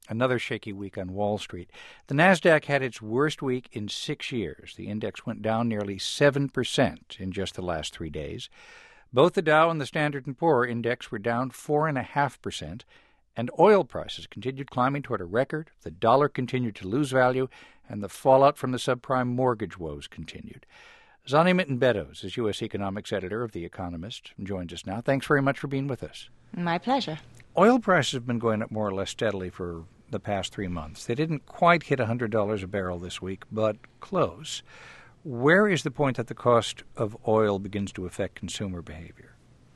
Another shaky week on Wall Street. The Nasdaq had its worst week in 6 years. The index went down nearly 7% in just the last 3 days. Both the Dow and the Standard & Poor index were down 4.5%, and oil prices continued climbing toward a record. The dollar continued to lose value, and the fallout from the subprime mortgage woes continued. Zani Mitenbetos is U.S. economics editor of The Economist and joins us now. Thanks very much for being with us. My pleasure. Oil prices have been going up more or less steadily for the past 3 months. They didn't quite hit $100 a barrel this week, but close. Where is the point that the cost of oil begins to affect consumer behavior?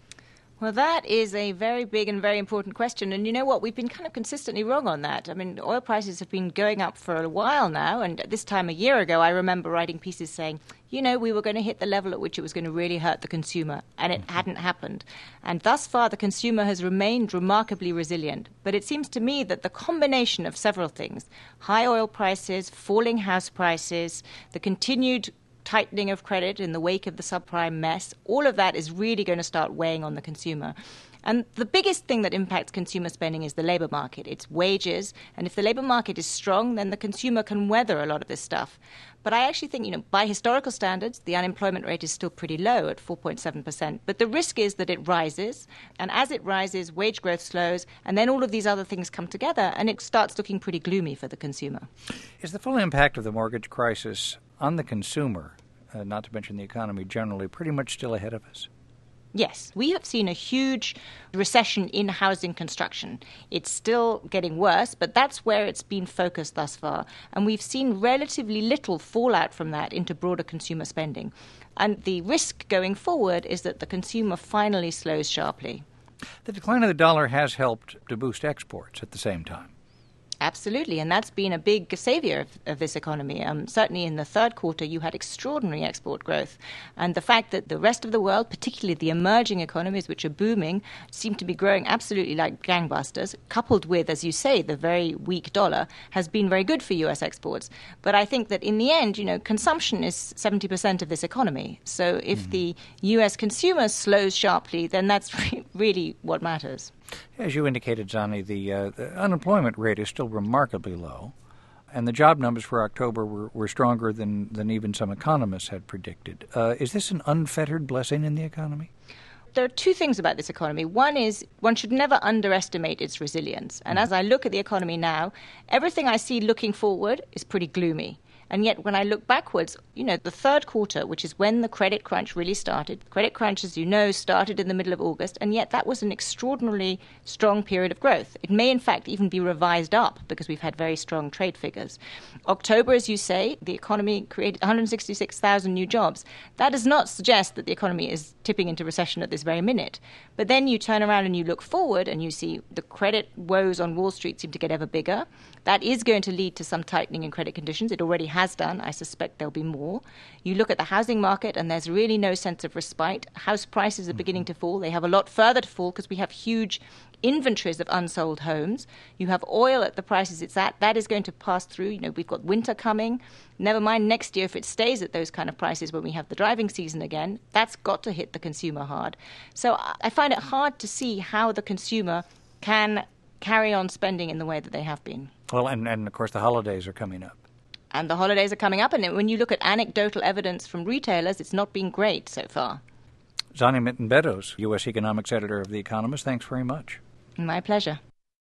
Well, that is a very big and very important question. And you know what? We've been kind of consistently wrong on that. I mean, oil prices have been going up for a while now. And at this time a year ago, I remember writing pieces saying, we were going to hit the level at which it was going to really hurt the consumer. And it hadn't happened. And thus far, the consumer has remained remarkably resilient. But it seems to me that the combination of several things, high oil prices, falling house prices, the continued tightening of credit in the wake of the subprime mess, all of that is really going to start weighing on the consumer. And the biggest thing that impacts consumer spending is the labor market. It's wages. And if the labor market is strong, then the consumer can weather a lot of this stuff. But I actually think, by historical standards, the unemployment rate is still pretty low at 4.7%. But the risk is that it rises. And as it rises, wage growth slows. And then all of these other things come together. And it starts looking pretty gloomy for the consumer. Is the full impact of the mortgage crisis on the consumer, not to mention the economy generally, pretty much still ahead of us? Yes, we have seen a huge recession in housing construction. It's still getting worse, but that's where it's been focused thus far. And we've seen relatively little fallout from that into broader consumer spending. And the risk going forward is that the consumer finally slows sharply. The decline of the dollar has helped to boost exports at the same time. Absolutely, and that's been a big savior of this economy. Certainly in the third quarter, you had extraordinary export growth. And the fact that the rest of the world, particularly the emerging economies, which are booming, seem to be growing absolutely like gangbusters, coupled with, as you say, the very weak dollar, has been very good for U.S. exports. But I think that in the end, consumption is 70% of this economy. So if the U.S. consumer slows sharply, then that's really what matters. As you indicated, Zani, the unemployment rate is still remarkably low, and the job numbers for October were stronger than even some economists had predicted. Is this an unfettered blessing in the economy? There are two things about this economy. One is one should never underestimate its resilience. And as I look at the economy now, everything I see looking forward is pretty gloomy. And yet when I look backwards, the third quarter, which is when the credit crunch really started, credit crunch, as you know, started in the middle of August, and yet that was an extraordinarily strong period of growth. It may, in fact, even be revised up because we've had very strong trade figures. October, as you say, the economy created 166,000 new jobs. That does not suggest that the economy is tipping into recession at this very minute. But then you turn around and you look forward and you see the credit woes on Wall Street seem to get ever bigger. That is going to lead to some tightening in credit conditions. It already has done. I suspect there'll be more. You look at the housing market and there's really no sense of respite. House prices are beginning to fall. They have a lot further to fall because we have huge inventories of unsold homes. You have oil at the prices it's at. That is going to pass through. We've got winter coming. Never mind next year if it stays at those kind of prices when we have the driving season again. That's got to hit the consumer hard. So I find it hard to see how the consumer can carry on spending in the way that they have been. Well, and of course the holidays are coming up. And the holidays are coming up, and when you look at anecdotal evidence from retailers, it's not been great so far. Zani Mitenbetos, U.S. economics editor of The Economist, thanks very much. My pleasure.